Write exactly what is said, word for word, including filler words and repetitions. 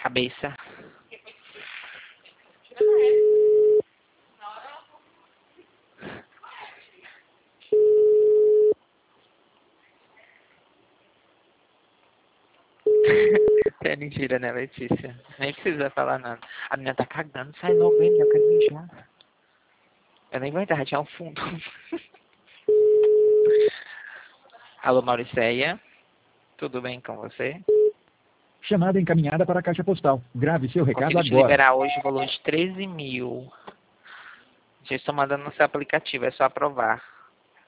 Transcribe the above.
Cabeça. É mentira, né, Letícia? Nem precisa falar nada. A menina tá cagando. Sai logo, hein? Eu quero mijar. Eu nem vou entrar, já é um fundo. Alô, Mauricéia. Tudo bem com você? Chamada encaminhada para a caixa postal. Grave seu recado Consigo te agora. liberar hoje o valor de treze mil. Já estou mandando no seu aplicativo, é só aprovar.